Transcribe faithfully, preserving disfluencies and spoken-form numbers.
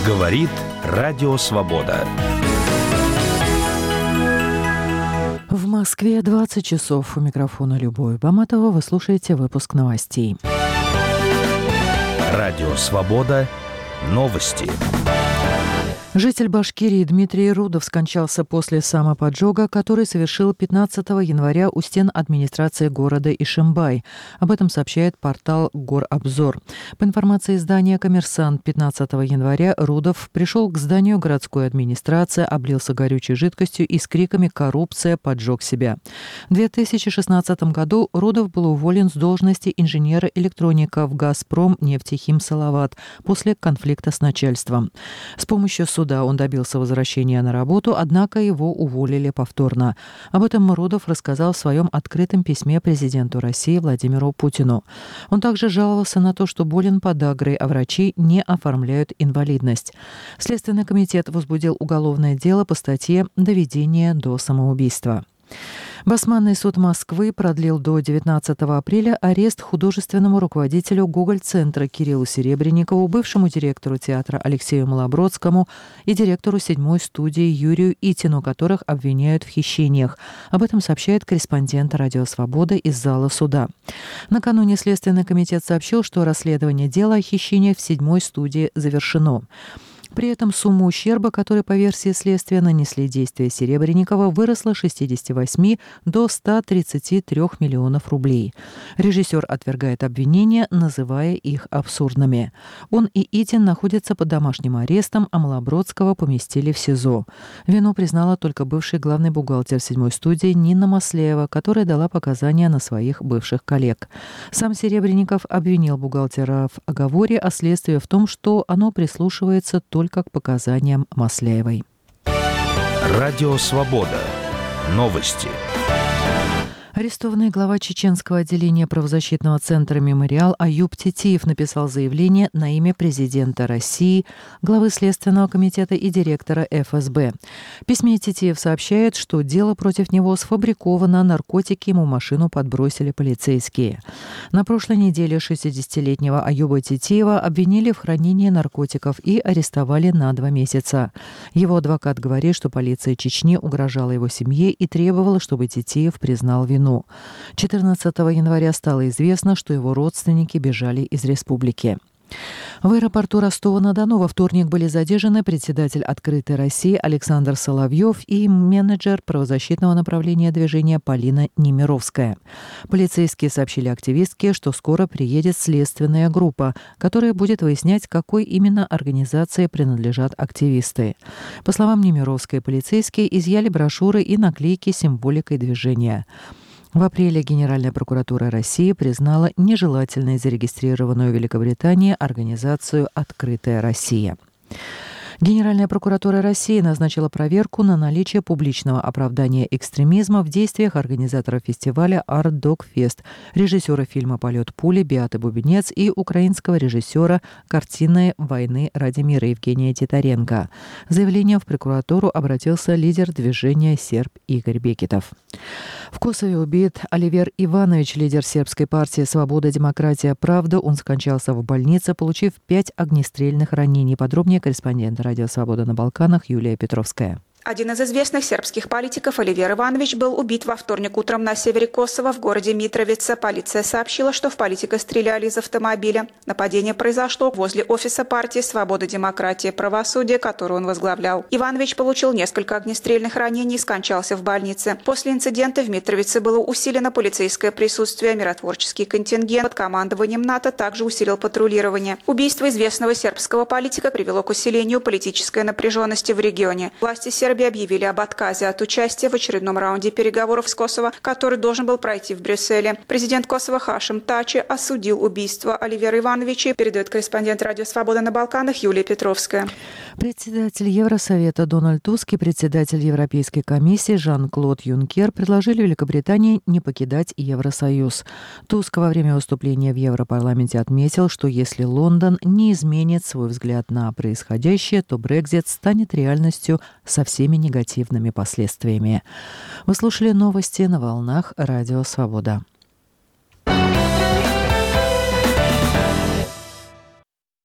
Говорит Радио Свобода. В Москве двадцать часов. У микрофона Любовь Баматова. Вы слушаете выпуск новостей. Радио Свобода. Новости. Житель Башкирии Дмитрий Рудов скончался после самоподжога, который совершил пятнадцатого января у стен администрации города Ишимбай. Об этом сообщает портал «Горобзор». По информации издания «Коммерсант», пятнадцатого января Рудов пришел к зданию городской администрации, облился горючей жидкостью и с криками «Коррупция!» поджег себя. В две тысячи шестнадцатом году Рудов был уволен с должности инженера-электроника в «Газпром» нефтехим «Салават» после конфликта с начальством. С помощью суда он добился возвращения на работу, однако его уволили повторно. Об этом Рудов рассказал в своем открытом письме президенту России Владимиру Путину. Он также жаловался на то, что болен подагрой, а врачи не оформляют инвалидность. Следственный комитет возбудил уголовное дело по статье «Доведение до самоубийства». Басманный суд Москвы продлил до девятнадцатого апреля арест художественному руководителю Гоголь-центра Кириллу Серебренникову, бывшему директору театра Алексею Малобродскому и директору седьмой студии Юрию Итину, которых обвиняют в хищениях. Об этом сообщает корреспондент «Радио Свобода» из зала суда. Накануне Следственный комитет сообщил, что расследование дела о хищениях в седьмой студии завершено. При этом сумма ущерба, который по версии следствия нанесли действия Серебренникова, выросла с шестидесяти восьми до ста тридцати трёх миллионов рублей. Режиссер отвергает обвинения, называя их абсурдными. Он и Итин находятся под домашним арестом, а Малобродского поместили в СИЗО. Вину признала только бывший главный бухгалтер седьмой студии Нина Маслеева, которая дала показания на своих бывших коллег. Сам Серебренников обвинил бухгалтера в оговоре, а следствие в том, что оно прислушивается только только к показаниям Маслеевой. Радио Свобода. Новости. Арестованный глава чеченского отделения правозащитного центра «Мемориал» Аюб Тетиев написал заявление на имя президента России, главы Следственного комитета и директора эф эс бэ. В письме Тетиев сообщает, что дело против него сфабриковано, наркотики ему в машину подбросили полицейские. На прошлой неделе шестидесятилетнего Аюба Тетиева обвинили в хранении наркотиков и арестовали на два месяца. Его адвокат говорит, что полиция Чечни угрожала его семье и требовала, чтобы Тетиев признал вину. четырнадцатого января стало известно, что его родственники бежали из республики. В аэропорту Ростова-на-Дону во вторник были задержаны председатель «Открытой России» Александр Соловьев и менеджер правозащитного направления движения Полина Немировская. Полицейские сообщили активистке, что скоро приедет следственная группа, которая будет выяснять, какой именно организации принадлежат активисты. По словам Немировской, полицейские изъяли брошюры и наклейки с символикой движения. В апреле Генеральная прокуратура России признала нежелательной зарегистрированную в Великобритании организацию «Открытая Россия». Генеральная прокуратура России назначила проверку на наличие публичного оправдания экстремизма в действиях организаторов фестиваля «Арт Дог Фест», режиссера фильма «Полет пули» Беаты Бубенец и украинского режиссера картины «Войны ради мира» Евгения Титаренко. Заявлением в прокуратуру обратился лидер движения «Серб» Игорь Бекетов. В Косове убит Оливер Иванович, лидер сербской партии «Свобода, демократия, правда». Он скончался в больнице, получив пять огнестрельных ранений. Подробнее корреспондент «Радио Свобода» на Балканах Юлия Петровская. Один из известных сербских политиков, Оливер Иванович, был убит во вторник утром на севере Косово в городе Митровица. Полиция сообщила, что в политика стреляли из автомобиля. Нападение произошло возле офиса партии «Свобода, демократия, правосудие», которую он возглавлял. Иванович получил несколько огнестрельных ранений и скончался в больнице. После инцидента в Митровице было усилено полицейское присутствие. Миротворческий контингент под командованием НАТО также усилил патрулирование. Убийство известного сербского политика привело к усилению политической напряженности в регионе. Власти Сербии объявили об отказе от участия в очередном раунде переговоров с Косово, который должен был пройти в Брюсселе. Президент Косово Хашим Тачи осудил убийство Оливера Ивановича, передает корреспондент «Радио Свобода» на Балканах Юлия Петровская. Председатель Евросовета Дональд Туск и председатель Европейской комиссии Жан-Клод Юнкер предложили Великобритании не покидать Евросоюз. Туск во время выступления в Европарламенте отметил, что если Лондон не изменит свой взгляд на происходящее, то Брексит станет реальностью со всеми негативными последствиями. Вы слушали новости на волнах Радио Свобода.